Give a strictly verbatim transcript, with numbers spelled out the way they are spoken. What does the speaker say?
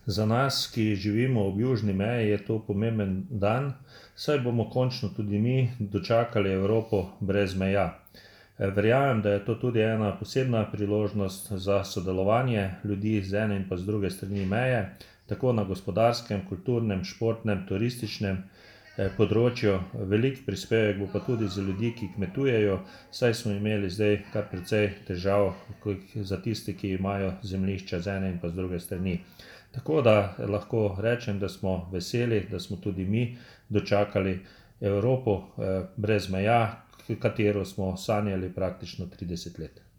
Za nas, ki živimo ob južni meji, je to pomemben dan, saj bomo končno tudi mi dočakali Evropo brez meja. Verjamem, da je to tudi ena posebna priložnost za sodelovanje ljudi z ene in pa z druge strani meje, tako na gospodarskem, kulturnem, športnem, turističnem področju. Velik prispevek bo pa tudi za ljudi, ki kmetujejo, saj smo imeli zdaj kar precej težav za tiste, ki imajo zemljišča z ene in pa z druge strani. Tako da lahko rečem, da smo veseli, da smo tudi mi dočakali Evropo brez meja, katero smo sanjali praktično trideset let.